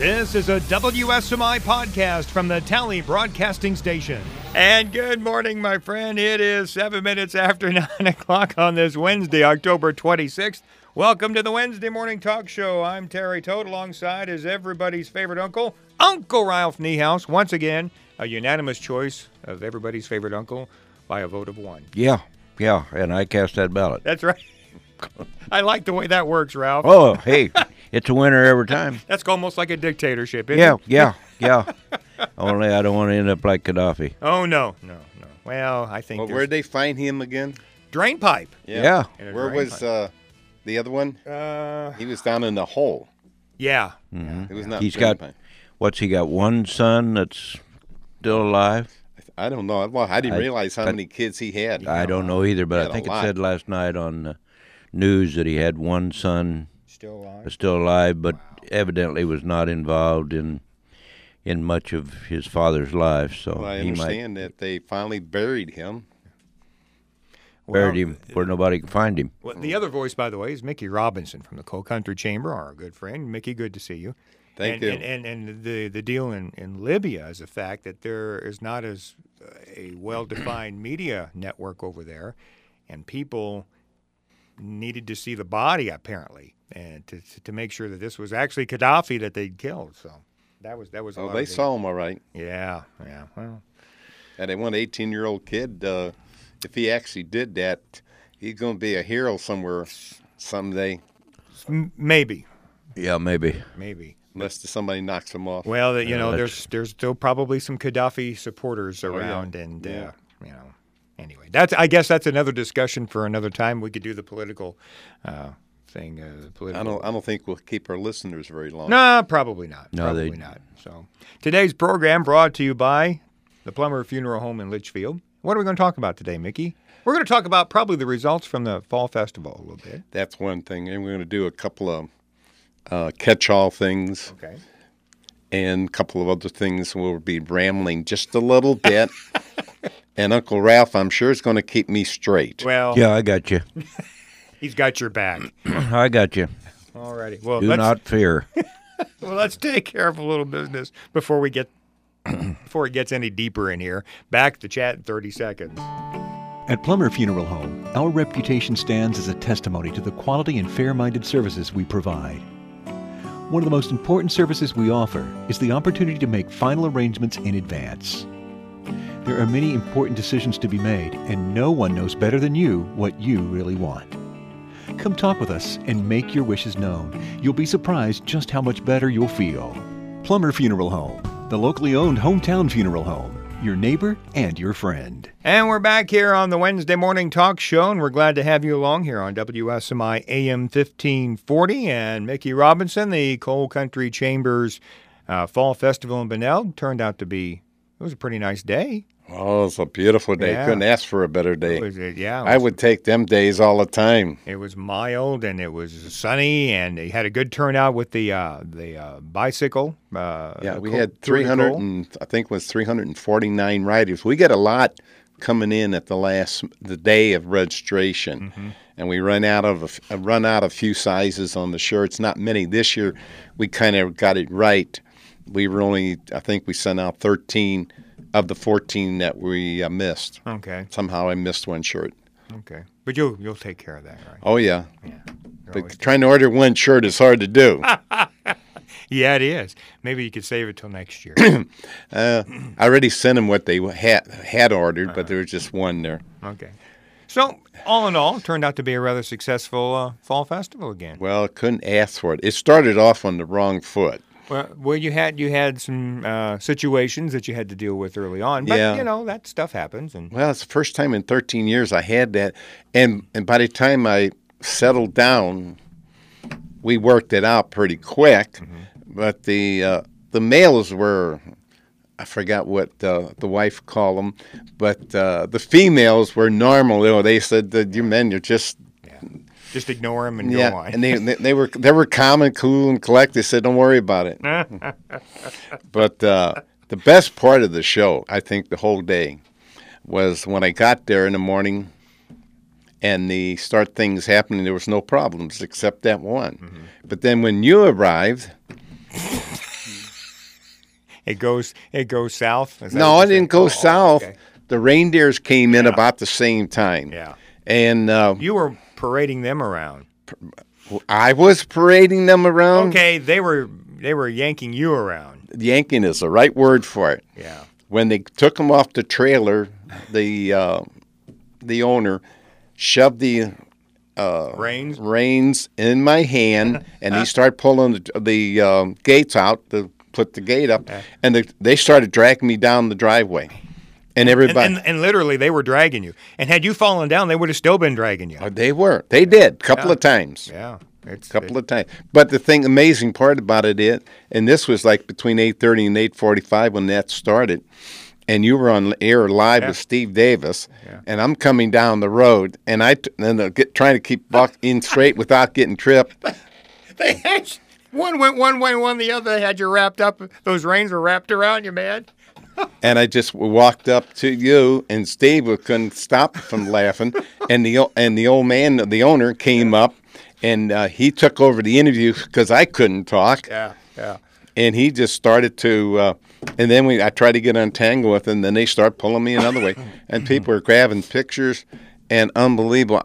This is a WSMI podcast from the Tally Broadcasting Station. And good morning, my friend. It is 7 minutes after 9 o'clock on this Wednesday, October 26th. Welcome to the Wednesday Morning Talk Show. I'm Terry Toad, alongside is everybody's favorite uncle, Uncle Ralph Niehaus. Once again, a unanimous choice of everybody's favorite uncle by a vote of one. Yeah, and I cast that ballot. That's right. I like the way that works, Ralph. Oh, hey, it's a winner every time. That's almost like a dictatorship, isn't it? Yeah. Only I don't want to end up like Gaddafi. Oh, no. Well, I think where'd they find him again? Drain pipe. Yeah. Where was the other one? He was down in the hole. Yeah. Mm-hmm. It was not. He's got, what's he got, one son that's still alive? I don't know. Well, I didn't realize how many kids he had. I don't know either, but I think it said last night on the news that he had one son still alive, but evidently was not involved in much of his father's life. So well, I understand that they finally buried him. Buried him where nobody can find him. Well, the other voice, by the way, is Mickey Robinson from the Coal Country Chamber, our good friend. Mickey, good to see you. Thank you. And the deal in Libya is the fact that there is not as a well-defined media network over there, and people needed to see the body, apparently, and to make sure that this was actually Gaddafi that they'd killed. So that was. Oh, they saw him all right. Yeah. Well, and they want an 18-year-old kid. If he actually did that, he's going to be a hero somewhere someday. Maybe. Yeah, maybe. Unless somebody knocks him off. Well, there's still probably some Gaddafi supporters around, and anyway, I guess that's another discussion for another time. We could do the political thing. I don't think we'll keep our listeners very long. No, probably not. No, probably not. So today's program brought to you by the Plummer Funeral Home in Litchfield. What are we going to talk about today, Mickey? We're going to talk about probably the results from the Fall Festival a little bit. That's one thing, and we're going to do a couple of catch-all things. Okay. And a couple of other things. We'll be rambling just a little bit. And Uncle Ralph, I'm sure, is going to keep me straight. Well, Yeah, I got you. he's got your back. I got you. All righty. Well, Do not fear. Well, let's take care of a little business before it gets any deeper in here. Back to chat in 30 seconds. At Plummer Funeral Home, our reputation stands as a testimony to the quality and fair-minded services we provide. One of the most important services we offer is the opportunity to make final arrangements in advance. There are many important decisions to be made, and no one knows better than you what you really want. Come talk with us and make your wishes known. You'll be surprised just how much better you'll feel. Plummer Funeral Home, the locally owned hometown funeral home, your neighbor and your friend. And we're back here on the Wednesday Morning Talk Show, and we're glad to have you along here on WSMI AM 1540. And Mickey Robinson, the Coal Country Chamber's Fall Festival in Bunnell, turned out to be, it was a pretty nice day. Oh, it's a beautiful day. Yeah. Couldn't ask for a better day. I would take them days all the time. It was mild, and it was sunny, and they had a good turnout with the bicycle. We had 300 and I think it was 349 riders. We get a lot coming in at the day of registration, and we run out of a few sizes on the shirts. Not many this year. We kind of got it right. We were I think we sent out 13 of the 14 that we missed. Okay. Somehow I missed one shirt. Okay. But you'll take care of that, right? Oh, yeah. Yeah. But trying to order one shirt is hard to do. Yeah, it is. Maybe you could save it till next year. I already sent them what they had ordered, but there was just one there. Okay. So, all in all, it turned out to be a rather successful fall festival again. Well, couldn't ask for it. It started off on the wrong foot. Well, you had some situations that you had to deal with early on, but that stuff happens. And well, it's the first time in 13 years I had that, and by the time I settled down, we worked it out pretty quick. But the males were, I forgot what the wife called them, but the females were normal. They said that you men, you're just. Just ignore them and go on. And they were calm and cool and collected. They said, "Don't worry about it." But the best part of the show, I think, the whole day, was when I got there in the morning, and things happening. There was no problems except that one. But then when you arrived, It goes south? No, it didn't go south. Okay. The reindeers came in about the same time. Yeah. And you were parading them around. I was parading them around. Okay, they were yanking you around. Yanking is the right word for it. Yeah. When they took them off the trailer, the owner shoved the reins in my hand, and he started pulling the gates out to put the gate up, and they started dragging me down the driveway. And everybody and literally they were dragging you. And had you fallen down, they would have still been dragging you. They were. They did a couple of times. Yeah. Couple of times. But the amazing part about it is, and this was like between 8:30 and 8:45 when that started, and you were on air live with Steve Davis, and I'm coming down the road, and trying to keep in straight without getting tripped. They had one went one way, one the other. They had you wrapped up. Those reins were wrapped around you, man. And I just walked up to you, and Steve couldn't stop from laughing. And the old man, the owner, came up, and he took over the interview because I couldn't talk. Yeah. And he just started to, and then I tried to get untangled with him, and then they start pulling me another way, and people were grabbing pictures, and unbelievable.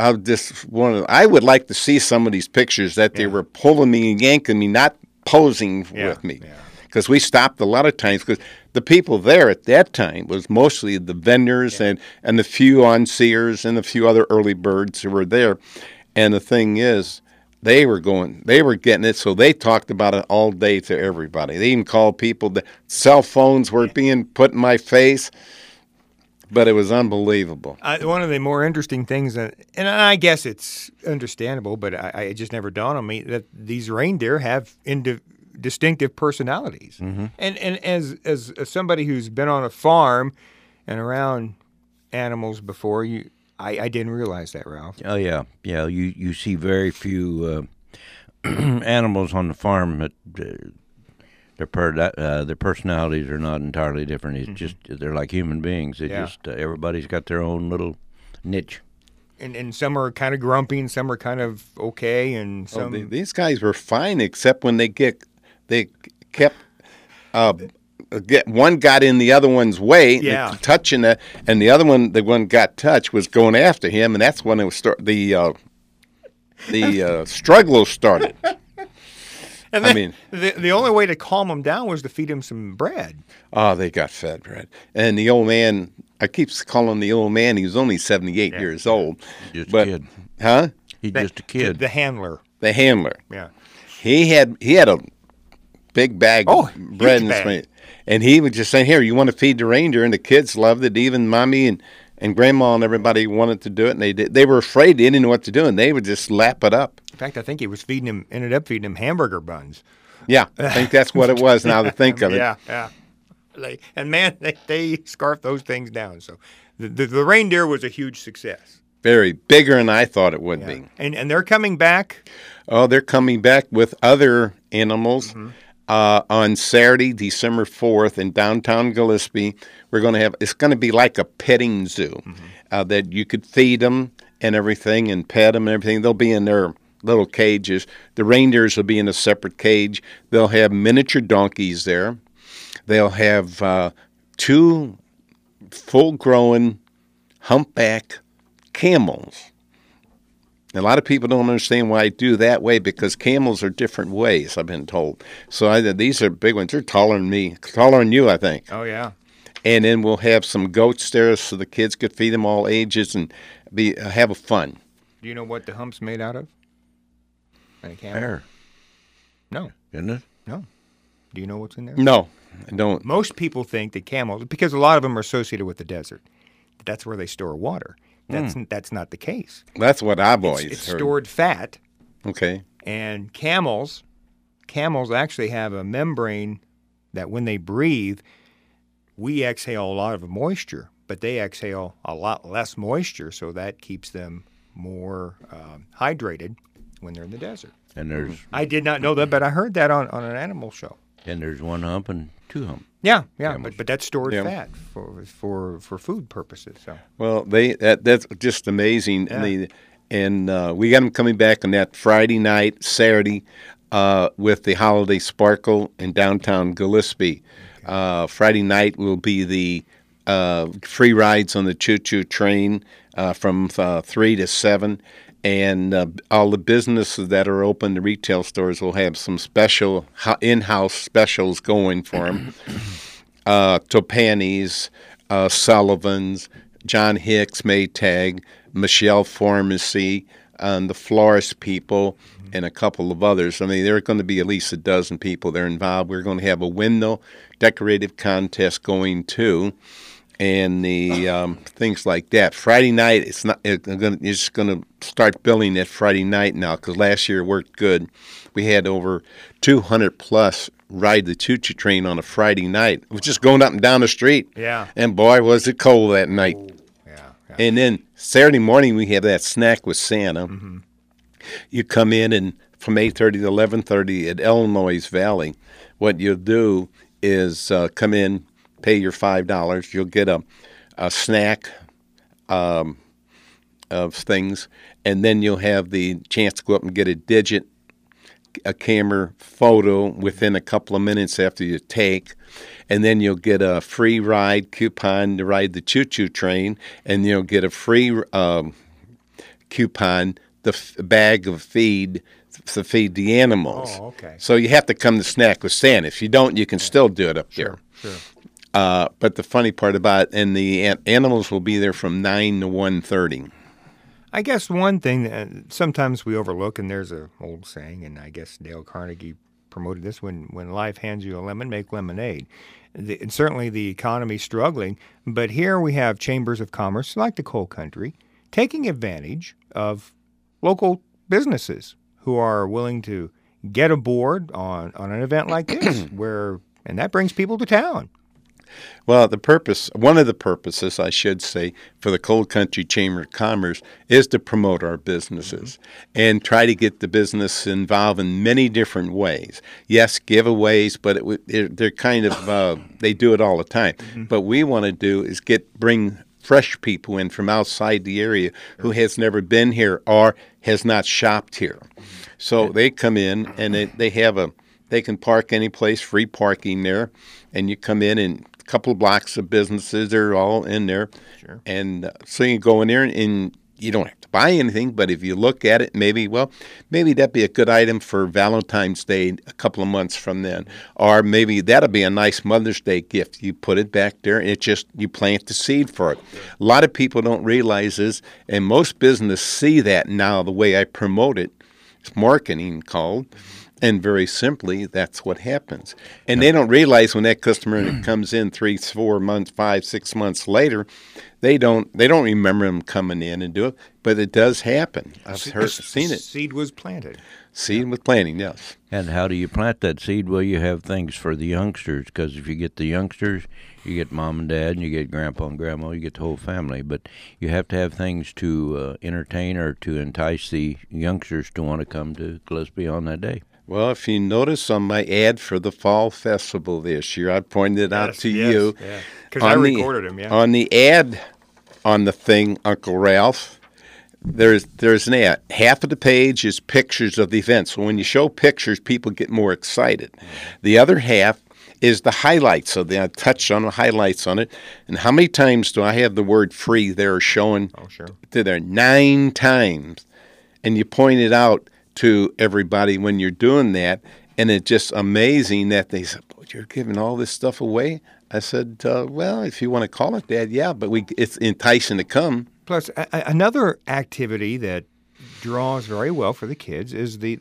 I would like to see some of these pictures that they were pulling me and yanking me, not posing with me. Because we stopped a lot of times, because the people there at that time was mostly the vendors and the few on-seers and a few other early birds who were there. And the thing is, they were getting it, so they talked about it all day to everybody. They even called people. The cell phones were being put in my face, but it was unbelievable. One of the more interesting things, and I guess it's understandable, but it just never dawned on me that these reindeer have distinctive personalities. Mm-hmm. And as somebody who's been on a farm and around animals before, I didn't realize that, Ralph. Oh yeah. You see very few animals on the farm that their personalities are not entirely different. It's just they're like human beings. It just everybody's got their own little niche. And some are kind of grumpy, and some are kind of okay, and some. These guys were fine, except when they kept. One got in the other one's way, touching it, and the one got touched was going after him, and that's when it was the struggle started. And then, the only way to calm them down was to feed them some bread. Oh, they got fed bread, and the old man. I keep calling the old man. He was only 78 years old. Just a kid. Huh? He's just a kid. The handler. The handler. Yeah. He had a big bag of bread and he would just say, "Here, you want to feed the reindeer?" And the kids loved it. Even Mommy and Grandma and everybody wanted to do it, and they did. They were afraid; they didn't know what to do, and they would just lap it up. In fact, I think he was ended up feeding him hamburger buns. Yeah, I think that's what it was. Now to think of it. Yeah. They scarfed those things down. So the reindeer was a huge success. Very bigger than I thought it would be. And they're coming back. Oh, they're coming back with other animals. Mm-hmm. On Saturday, December 4th, in downtown Gillespie, it's going to be like a petting zoo that you could feed them and everything and pet them and everything. They'll be in their little cages. The reindeers will be in a separate cage. They'll have miniature donkeys there. They'll have 2 full-grown humpback camels. A lot of people don't understand why I do that way because camels are different ways, I've been told. So these are big ones. They're taller than me, taller than you, I think. Oh, yeah. And then we'll have some goats there so the kids could feed them all ages and have a fun. Do you know what the hump's made out of? Hair. No. Isn't it? No. Do you know what's in there? No, I don't. Most people think that camels, because a lot of them are associated with the desert, that's where they store water. That's not the case. That's what I've always heard. It's stored fat. Okay. And camels actually have a membrane that when they breathe, we exhale a lot of moisture, but they exhale a lot less moisture, so that keeps them more hydrated when they're in the desert. And I did not know that, but I heard that on an animal show. And there's 1 hump and 2 hump. Yeah, but that's stored fat for food purposes. So that's just amazing. Yeah. And we got them coming back on that Friday night, Saturday. with the Holiday Sparkle in downtown Gillespie. Friday night will be the free rides on the choo-choo train from 3 to 7. And all the businesses that are open, the retail stores, will have some special in-house specials going for them. Topani's, Sullivan's, John Hicks, Maytag, Michelle Pharmacy, the Florist people, and a couple of others. I mean, there are going to be at least a dozen people that are involved. We're going to have a window decorative contest going too, and the things like that. Friday night, it's just going to start billing it Friday night now, because last year it worked good. We had over 200 plus ride the choo-choo train on a Friday night. It was just going up and down the street. Yeah. And boy, was it cold that night. Ooh, yeah. And then Saturday morning we have that snack with Santa. Mm-hmm. You come in, and from 8:30 to 11:30 at Illinois Valley, what you'll do is come in, pay your $5. You'll get a snack of things, and then you'll have the chance to go up and get a camera photo within a couple of minutes after you take, and then you'll get a free ride coupon to ride the choo-choo train, and you'll get a free coupon, the bag of feed to feed the animals. Oh, okay. So you have to come to Snack with Santa. If you don't, you can still do it up there. Sure. But the funny part about it, and the animals will be there from 9 to 1:30. I guess one thing that sometimes we overlook, and there's an old saying, and I guess Dale Carnegie promoted this, when life hands you a lemon, make lemonade. And certainly the economy's struggling, but here we have chambers of commerce, like the coal country, taking advantage of local businesses who are willing to get aboard on an event like this, and that brings people to town. Well, one of the purposes, I should say, for the Coal Country Chamber of Commerce is to promote our businesses and try to get the business involved in many different ways. Yes, giveaways, but they're kind of they do it all the time. Mm-hmm. But we want to do is bring fresh people in from outside the area who has never been here or has not shopped here. So they come in, and they can park any place, free parking there, and you come in, and a couple of blocks of businesses are all in there. Sure. And so you go in there, and you don't have to buy anything, but if you look at it, maybe that'd be a good item for Valentine's Day a couple of months from then. Or maybe that'll be a nice Mother's Day gift. You put it back there, and you plant the seed for it. A lot of people don't realize this, and most businesses see that now, the way I promote it. It's marketing called. And very simply, that's what happens. And they don't realize when that customer comes in 3, 4 months, 5, 6 months later, they don't remember them coming in and do it. But it does happen. I've seen it. Seed was planted. Seed with planting, yes. And how do you plant that seed? Well, you have things for the youngsters, because if you get the youngsters, you get mom and dad, and you get grandpa and grandma, you get the whole family. But you have to have things to entertain or to entice the youngsters to want to come to Gillespie on that day. Well, if you notice on my ad for the Fall Festival this year, I pointed out to you. Because I recorded them, On the ad on the thing, Uncle Ralph, there's an ad. Half of the page is pictures of the event. So when you show pictures, people get more excited. The other half is the highlights. So I touched on the highlights on it. And how many times do I have the word free there showing? Oh, sure. There 9 times. And you point it out to everybody when you're doing that, and it's just amazing that they said, "You're giving all this stuff away?" I said, "Well, if you want to call it that, yeah, but it's enticing to come." Plus, another activity that draws very well for the kids is the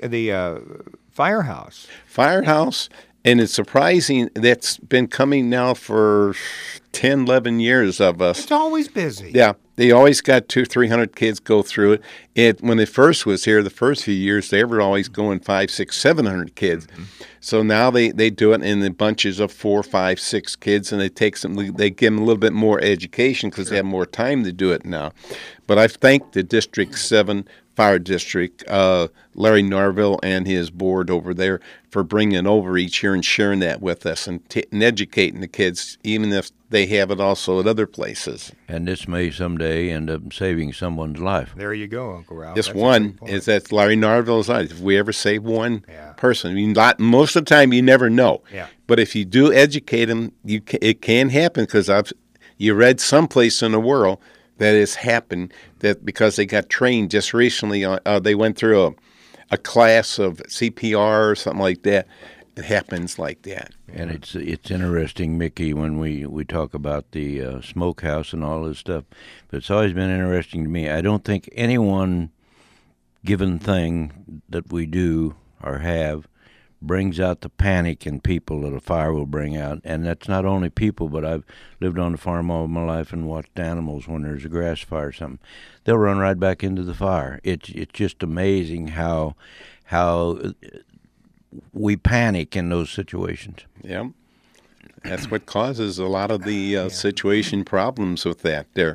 firehouse. Firehouse, and it's surprising that's been coming now for 10, 11 years of us. It's always busy. Yeah. They always got 200-300 kids go through it. When it first was here, the first few years, they were always going 500, 600, 700 kids. Mm-hmm. So now they do it in the bunches of 4, 5, 6 kids, and they give them a little bit more education because they have more time to do it now. But I thank the District 7 Fire District, Larry Norville and his board over there, for bringing over each year and sharing that with us and educating the kids, even if they have it also at other places. And this may someday end up saving someone's life. There you go, Uncle Ralph. This one is that Larry Norville's life. If we ever save one person, I mean, most of the time you never know. Yeah. But if you do educate them, it can happen, because you read someplace in the world that has happened, that because they got trained just recently, they went through a class of CPR or something like that. It happens like that. And it's interesting, Mickey, when we talk about the smokehouse and all this stuff. But it's always been interesting to me. I don't think any one given thing that we do or have brings out the panic in people that a fire will bring out. And that's not only people, but I've lived on the farm all my life and watched animals when there's a grass fire or something. They'll run right back into the fire. It's just amazing how we panic in those situations. Yeah. That's what causes a lot of the situation problems with that there.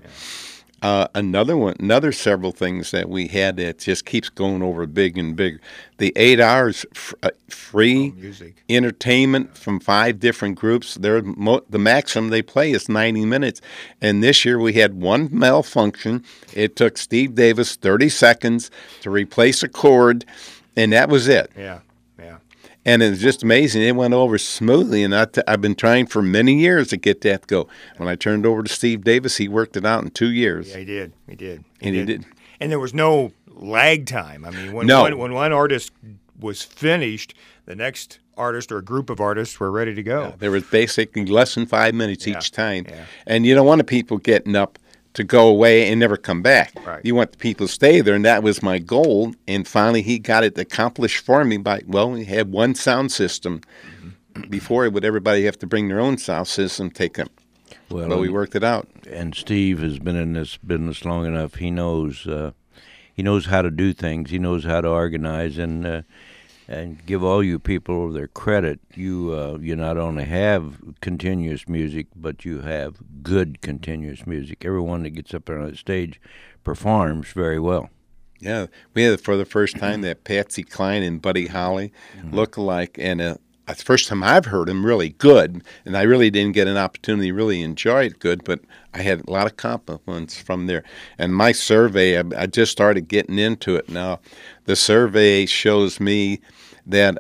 Another several things that we had that just keeps going over big and bigger. The 8 hours free music entertainment from 5 different groups. The maximum they play is 90 minutes. And this year we had one malfunction. It took Steve Davis 30 seconds to replace a cord, and that was it. Yeah. And it's just amazing. It went over smoothly, and I've been trying for many years to get that to go. When I turned it over to Steve Davis, he worked it out in 2 years. Yeah, he did. He did. And there was no lag time. I mean, when one artist was finished, the next artist or a group of artists were ready to go. Yeah, there was basically less than 5 minutes each time. Yeah. And you don't want the people getting up to go away and never come back. Right. You want the people to stay there, and that was my goal. And finally, he got it accomplished for me we had one sound system. Mm-hmm. Before, would everybody have to bring their own sound system, take them? Well, we worked it out. And Steve has been in this business long enough. He knows how to do things. He knows how to organize, and give all you people their credit. You not only have continuous music, but you have good continuous music. Everyone that gets up there on that stage performs very well. Yeah, we had for the first time that Patsy Cline and Buddy Holly look alike, and the first time I've heard them really good, and I really didn't get an opportunity to really enjoy it good, but I had a lot of compliments from there. And my survey, I just started getting into it now. The survey shows me that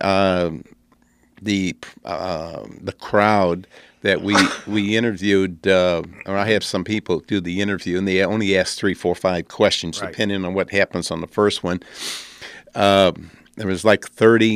the crowd that we interviewed, or I have some people do the interview, and they only ask 3, 4, 5 questions, right, depending on what happens on the first one. There was like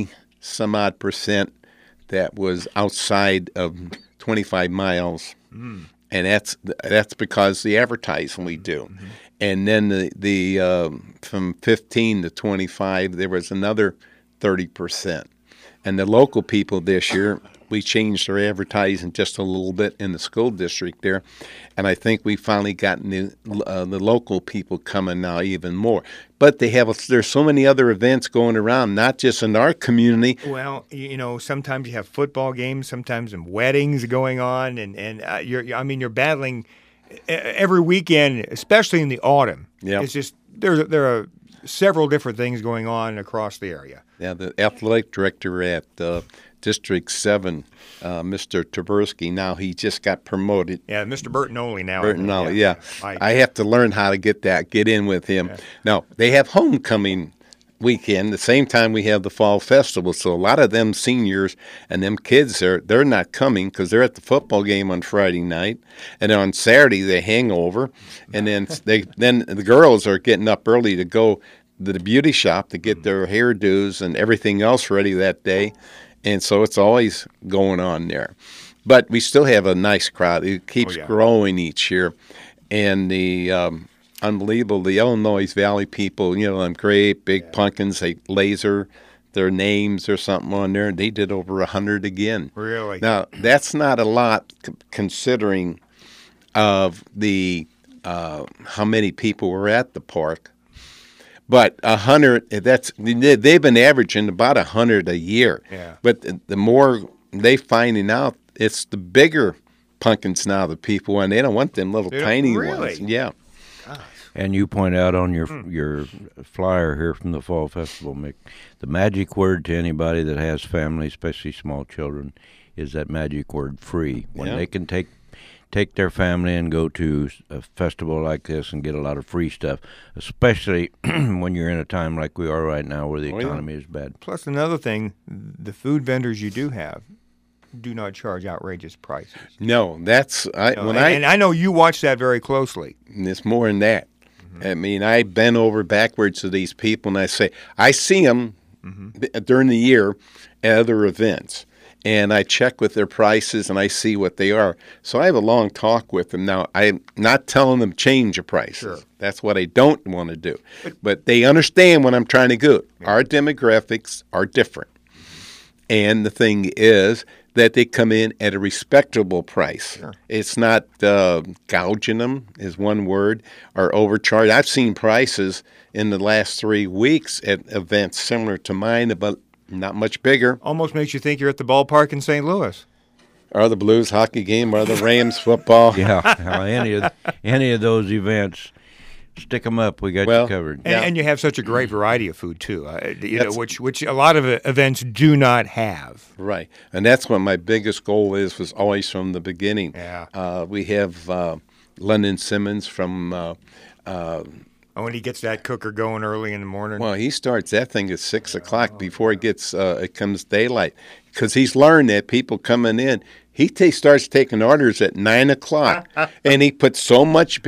30-some-odd% that was outside of 25 miles. And that's because the advertising we do. Mm-hmm. And then the from 15 to 25, there was another 30%. And the local people this year, we changed our advertising just a little bit in the school district there. And I think we finally gotten the local people coming now even more. But there's so many other events going around, not just in our community. Well, sometimes you have football games, sometimes some weddings going on, and you're battling every weekend, especially in the autumn. Yeah. It's just there are several different things going on across the area. Yeah, the athletic director at District 7, Mr. Tversky, now he just got promoted. Yeah, Mr. Bertinoli now. Bertinoli, yeah. I have to learn how to get in with him. Yeah. Now, they have homecoming weekend, the same time we have the fall festival, so a lot of them seniors and them kids, they're not coming because they're at the football game on Friday night, and then on Saturday they hang over, and then then the girls are getting up early to go to the beauty shop to get their hairdos and everything else ready that day. And so it's always going on there. But we still have a nice crowd. It keeps growing each year. And the unbelievable, the Illinois Valley people, them great big pumpkins, they laser their names or something on there. They did over 100 again. Really? Now, that's not a lot considering of the how many people were at the park. But 100, they've been averaging about 100 a year. Yeah. But the more they finding out, it's the bigger pumpkins now that people want. They don't want them little tiny ones. Yeah. And you point out on your flyer here from the Fall Festival, Mick, the magic word to anybody that has family, especially small children, is that magic word free. When they can take their family and go to a festival like this and get a lot of free stuff, especially when you're in a time like we are right now where the economy is bad. Plus another thing, the food vendors you do have do not charge outrageous prices. No, that's and I know you watch that very closely. It's more than that. I mean, I bend over backwards to these people, and I see them during the year at other events, and I check with their prices, and I see what they are. So I have a long talk with them. Now, I'm not telling them change the prices. Sure. That's what I don't want to do. But they understand what I'm trying to do. Yeah. Our demographics are different. And the thing is that they come in at a respectable price. Sure. It's not gouging them is one word, or overcharged. I've seen prices in the last 3 weeks at events similar to mine, but not much bigger. Almost makes you think you're at the ballpark in St. Louis. Or the Blues hockey game, or the Rams football. Yeah, any of those events. Stick them up. We got you covered. And you have such a great variety of food, too, which a lot of events do not have. Right. And that's what my biggest goal was always from the beginning. Yeah. We have London Simmons from when he gets that cooker going early in the morning. Well, he starts that thing at 6 o'clock before it comes daylight, because he's learned that people coming in, he starts taking orders at 9 o'clock, and he puts so much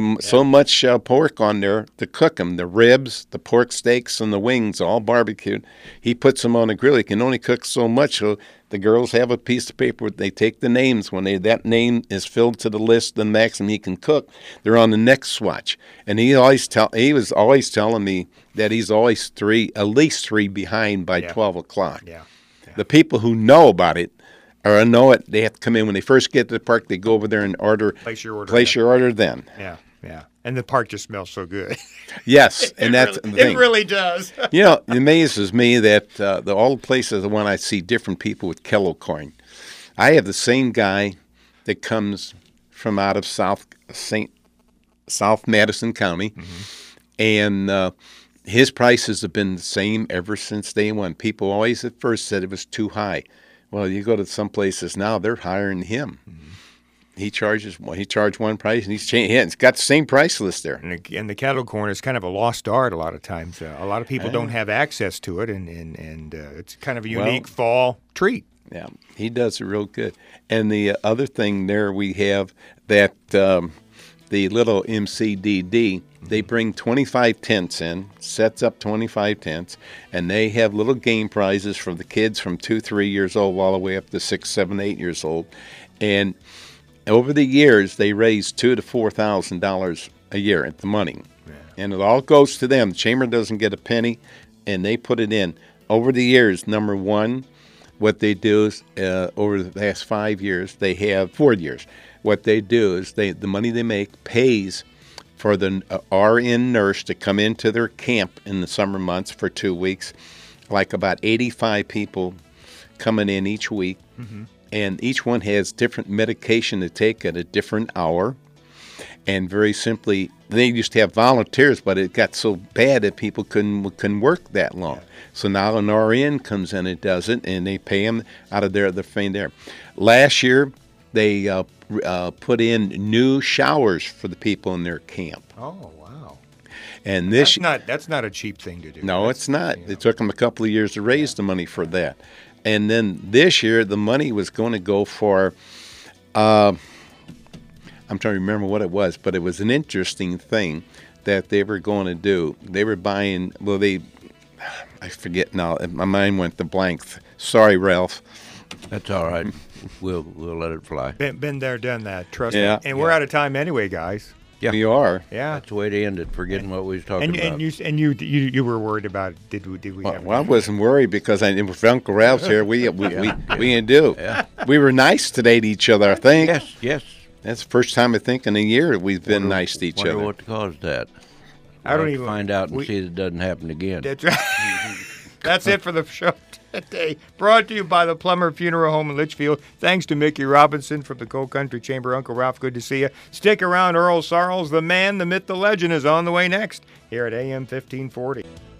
pork on there to cook them, the ribs, the pork steaks, and the wings, all barbecued. He puts them on the grill. He can only cook so much, so the girls have a piece of paper. They take the names. When that name is filled to the list, the maximum he can cook, they're on the next swatch. And he was always telling me that he's always at least three behind by 12 o'clock. Yeah. The people who know about it, or know it, they have to come in when they first get to the park. They go over there and place your order then. Yeah. And the park just smells so good. Yes, and that's the thing. It really does. It amazes me that all the places when I see different people with kettle corn. I have the same guy that comes from out of South Madison County, and his prices have been the same ever since day one. People always at first said it was too high. Well, you go to some places now, they're higher than him. He charged one price, and he's got the same price list there. And the kettle corn is kind of a lost art a lot of times. A lot of people don't have access to it, and it's kind of a unique fall treat. Yeah, he does it real good. And the other thing there we have that the little MCDD, they bring 25 tents in, sets up 25 tents, and they have little game prizes for the kids from 2-3 years old all the way up to 6, 7, 8 years old. And over the years, they raise $2,000 to $4,000 a year at the money. Yeah. And it all goes to them. The chamber doesn't get a penny, and they put it in. Over the years, number one, what they do is over the last 5 years, they have 4 years. What they do is the money they make pays for the RN nurse to come into their camp in the summer months for 2 weeks, like about 85 people coming in each week. And each one has different medication to take at a different hour. And very simply, they used to have volunteers, but it got so bad that people couldn't work that long. So now an RN comes in and does it, and they pay them out of their thing there. Last year, they put in new showers for the people in their camp. Oh, wow. And that's not a cheap thing to do. No, it's not. It took them a couple of years to raise the money for that. And then this year, the money was going to go for, I'm trying to remember what it was, but it was an interesting thing that they were going to do. They were buying, I forget now, my mind went to blank. Sorry, Ralph. That's all right. We'll let it fly. Been there, done that. Trust me. And we're out of time anyway, guys. Yeah, we are. Yeah, that's the way to end it. Forgetting what we was talking about. And you were worried about it. Did we? Well, I wasn't worried because if Uncle Ralph's here, we didn't do. Yeah. We were nice today to each other. I think. Yes. That's the first time I think in a year we've been nice to each other. What caused that? I don't even find out and see that it doesn't happen again. That's right. That's it for the show today. Brought to you by the Plummer Funeral Home in Litchfield. Thanks to Mickey Robinson from the Coal Country Chamber. Uncle Ralph, good to see you. Stick around. Earl Sarles, the man, the myth, the legend, is on the way next here at AM 1540.